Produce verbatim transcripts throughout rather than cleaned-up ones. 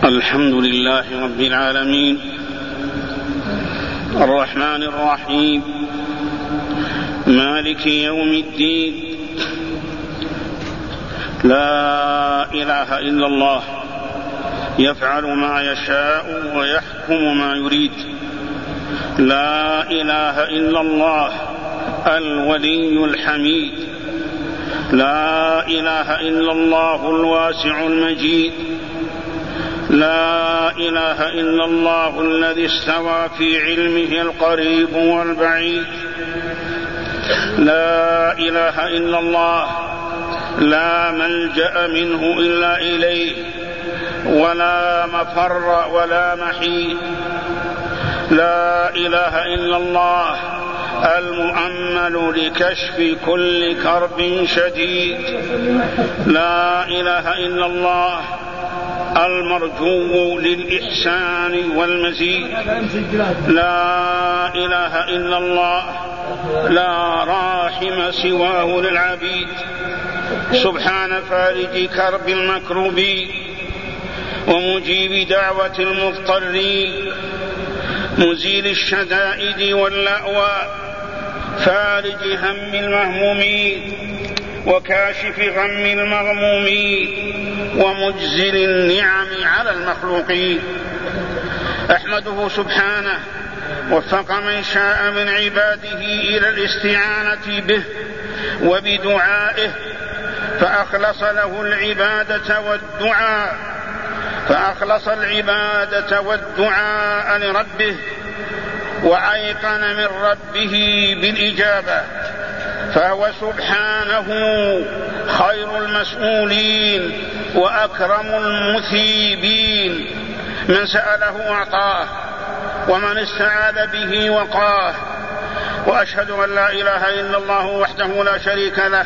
الحمد لله رب العالمين الرحمن الرحيم مالك يوم الدين. لا إله إلا الله يفعل ما يشاء ويحكم ما يريد. لا إله إلا الله الولي الحميد. لا إله إلا الله الواسع المجيد. لا إله إلا الله الذي استوى في علمه القريب والبعيد. لا إله إلا الله لا ملجأ منه إلا إليه ولا مفر ولا محيط. لا إله إلا الله المؤمل لكشف كل كرب شديد. لا إله إلا الله المرجو للإحسان والمزيد. لا إله إلا الله لا راحم سواه للعبيد. سبحان فارج كرب المكروبين ومجيب دعوة المضطرين، مزيل الشدائد واللأواء، فارج هم المهمومين وكاشف غم المغمومين، ومجزل النعم على المخلوقين. أحمده سبحانه وفق من شاء من عباده إلى الاستعانة به وبدعائه، فأخلص له العبادة والدعاء فأخلص العبادة والدعاء لربه، وأيقن من ربه بالإجابة، فهو سبحانه خير المسؤولين وأكرم المثيبين. من سأله أعطاه ومن استعاذ به وقاه. وأشهد أن لا إله إلا الله وحده لا شريك له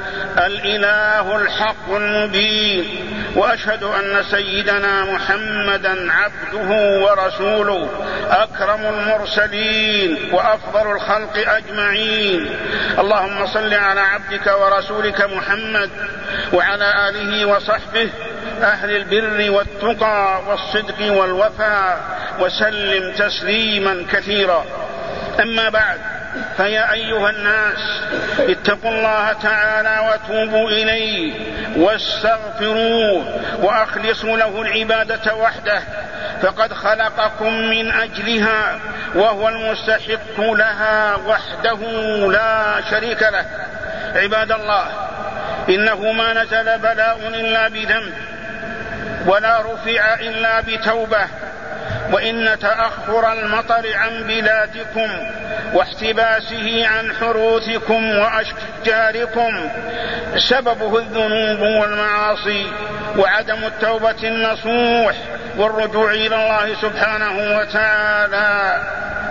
الإله الحق المبين، وأشهد أن سيدنا محمدا عبده ورسوله أكرم المرسلين وأفضل الخلق أجمعين. اللهم صل على عبدك ورسولك محمد وعلى آله وصحبه أهل البر والتقى والصدق والوفاء، وسلم تسليما كثيرا. أما بعد، فيا أيها الناس اتقوا الله تعالى وتوبوا إليه واستغفروه وأخلصوا له العبادة وحده، فقد خلقكم من أجلها وهو المستحق لها وحده لا شريك له. عباد الله، إنه ما نزل بلاء إلا بذنب ولا رفع إلا بتوبة، وإن تأخر المطر عن بلادكم واحتباسه عن حروثكم وأشجاركم سببه الذنوب والمعاصي وعدم التوبة النصوح والرجوع إلى الله سبحانه وتعالى.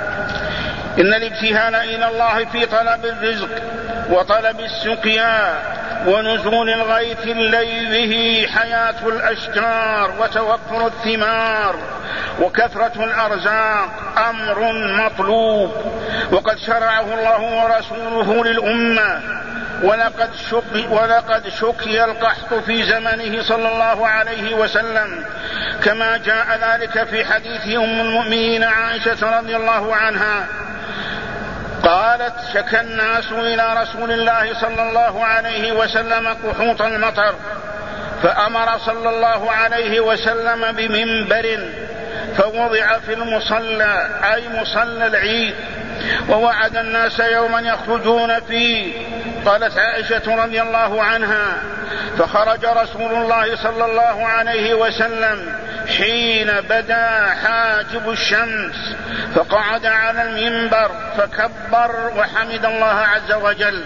إن الابتهال إلى الله في طلب الرزق وطلب السقيا ونزول الغيث الذي به حياة الأشجار وتوفر الثمار وكثرة الأرزاق أمر مطلوب، وقد شرعه الله ورسوله للأمة. ولقد شقي, ولقد شقي القحط في زمنه صلى الله عليه وسلم، كما جاء ذلك في حديث أم المؤمنين عائشة رضي الله عنها قالت: شكى الناس إلى رسول الله صلى الله عليه وسلم قحوط المطر، فأمر صلى الله عليه وسلم بمنبر فوضع في المصلى، أي مصلى العيد، ووعد الناس يوما يخرجون فيه. قالت عائشة رضي الله عنها: فخرج رسول الله صلى الله عليه وسلم حين بدا حاجب الشمس، فقعد على المنبر فكبر وحمد الله عز وجل،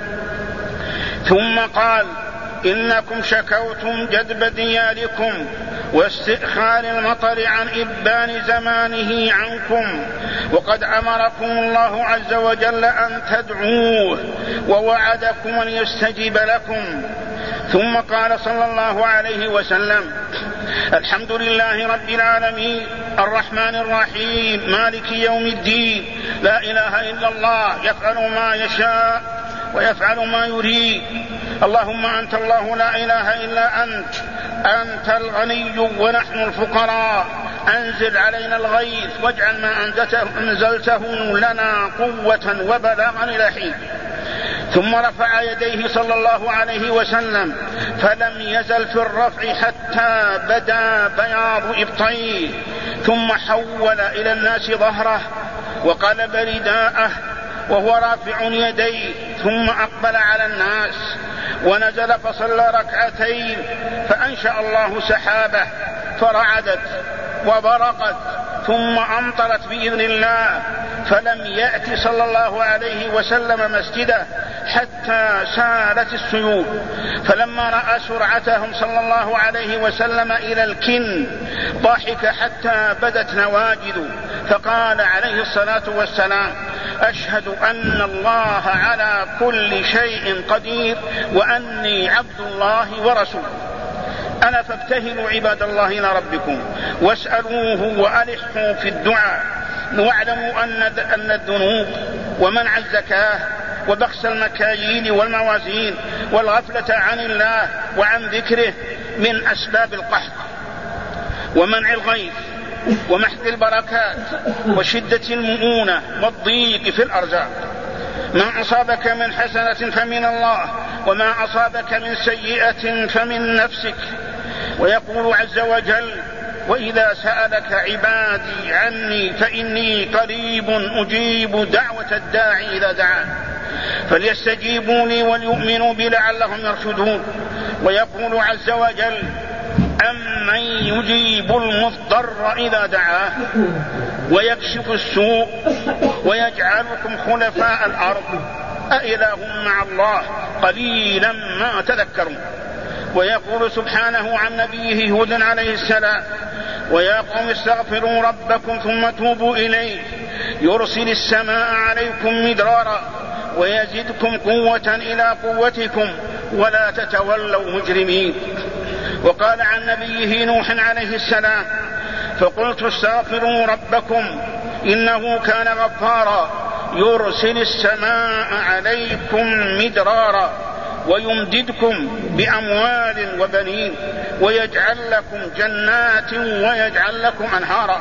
ثم قال: إنكم شكوتم جدب دياركم واستئخار المطر عن إبان زمانه عنكم، وقد أمركم الله عز وجل أن تدعوه ووعدكم أن يستجيب لكم. ثم قال صلى الله عليه وسلم: الحمد لله رب العالمين الرحمن الرحيم مالك يوم الدين. لا إله إلا الله يفعل ما يشاء ويفعل ما يريد. اللهم أنت الله لا إله إلا أنت، أنت الغني ونحن الفقراء، أنزل علينا الغيث واجعل ما أنزلته لنا قوة وبلاغا إلى حين. ثم رفع يديه صلى الله عليه وسلم فلم يزل في الرفع حتى بدا بياض إبطيه، ثم حول إلى الناس ظهره وقلب رداءه وهو رافع يديه، ثم أقبل على الناس ونزل فصلى ركعتين، فأنشأ الله سحابه فرعدت وبرقت ثم أمطرت بإذن الله، فلم يأت صلى الله عليه وسلم مسجده حتى سالت السيول. فلما رأى سرعتهم صلى الله عليه وسلم إلى الكن ضحك حتى بدت نواجذ، فقال عليه الصلاة والسلام: أشهد أن الله على كل شيء قدير وأني عبد الله ورسوله. ألا فابتهلوا عباد الله إلى ربكم واسألوه وألحوا في الدعاء، واعلموا أن الذنوب ومنع الزكاة وبخس المكاييل والموازين والغفلة عن الله وعن ذكره من أسباب القحط ومنع الغيث ومحق البركات وشدة المؤونة والضيق في الأرزاق. ما أصابك من حسنة فمن الله، وما أصابك من سيئة فمن نفسك. ويقول عز وجل: وإذا سألك عبادي عني فإني قريب أجيب دعوة الداعي إذا دعان فليستجيبوا لي وليؤمنوا بي لعلهم يرشدون. ويقول عز وجل: أمن يجيب المضطر إذا دعاه ويكشف السوء ويجعلكم خلفاء الأرض أإله مع الله قليلا ما تذكرون. ويقول سبحانه عن نبيه هود عليه السلام: ويا قوم استغفروا ربكم ثم توبوا إليه يرسل السماء عليكم مدرارا ويزدكم قوة إلى قوتكم ولا تتولوا مجرمين. وقال عن نبيه نوح عليه السلام: فقلت استغفروا ربكم إنه كان غفارا يرسل السماء عليكم مدرارا ويمددكم بأموال وبنين ويجعل لكم جنات ويجعل لكم أنهارا.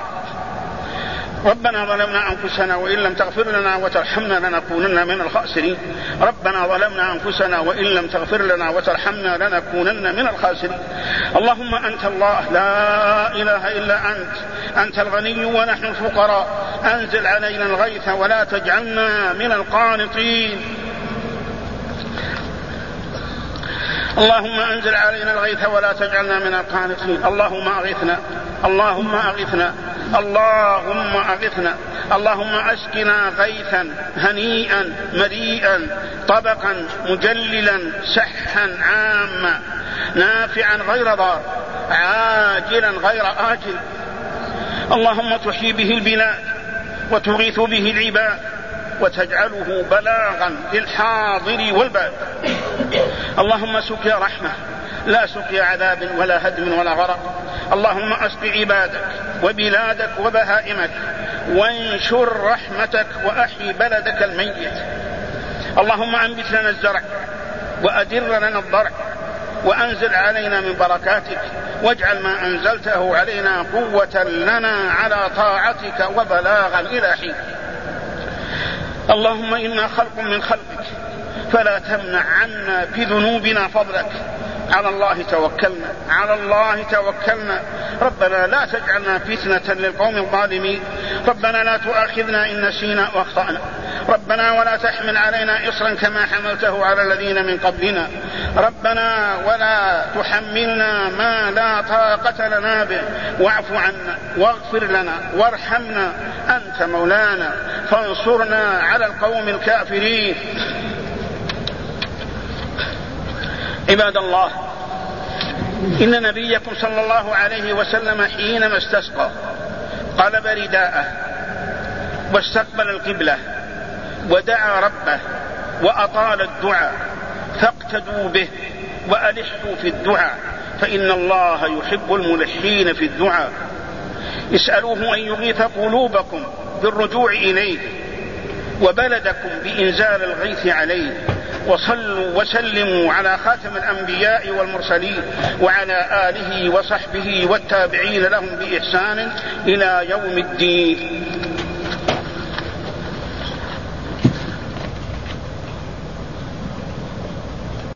ربنا ظلمنا أنفسنا وإن لم تغفر لنا وترحمنا لنكونن من الخاسرين. ربنا ظلمنا أنفسنا وإن لم تغفر لنا وترحمنا لنكونن من الخاسرين. اللهم أنت الله لا إله إلا أنت، أنت الغني ونحن الفقراء، أنزل علينا الغيث ولا تجعلنا من القانطين. اللهم أنزل علينا الغيث ولا تجعلنا من القانطين. اللهم أغثنا، اللهم أغثنا، اللهم أغثنا. اللهم أسقنا غيثا هنيئا مريئا طبقا مجللا سحا عاما نافعا غير ضار عاجلا غير آجل. اللهم تحيي به البلاد وتغيث به العباد وتجعله بلاغا للحاضر والباد. اللهم سقيا رحمة لا سقيا عذاب ولا هدم ولا غرق. اللهم أسق عبادك وبلادك وبهائمك وانشر رحمتك وأحيي بلدك الميت. اللهم أنبت لنا الزرع وأدر لنا الضرع وأنزل علينا من بركاتك واجعل ما أنزلته علينا قوة لنا على طاعتك وبلاغا إلى حين. اللهم إنا خلق من خلقك فلا تمنع عنا بذنوبنا فضلك. على الله توكلنا، على الله توكلنا. ربنا لا تجعلنا فتنة للقوم الظالمين. ربنا لا تؤاخذنا إن نسينا وأخطأنا. ربنا ولا تحمل علينا إصرا كما حملته على الذين من قبلنا. ربنا ولا تحملنا ما لا طاقة لنا به. واعف عنا واغفر لنا وارحمنا، أنت مولانا فانصرنا على القوم الكافرين. عباد الله، إن نبيكم صلى الله عليه وسلم حينما استسقى قلب رداءه واستقبل القبلة ودعا ربه وأطال الدعاء، فاقتدوا به وألحوا في الدعاء فإن الله يحب الملحين في الدعاء. اسألوه أن يغيث قلوبكم بالرجوع إليه وبلدكم بإنزال الغيث عليه وصلوا وسلموا على خاتم الأنبياء والمرسلين وعلى آله وصحبه والتابعين لهم بإحسان إلى يوم الدين.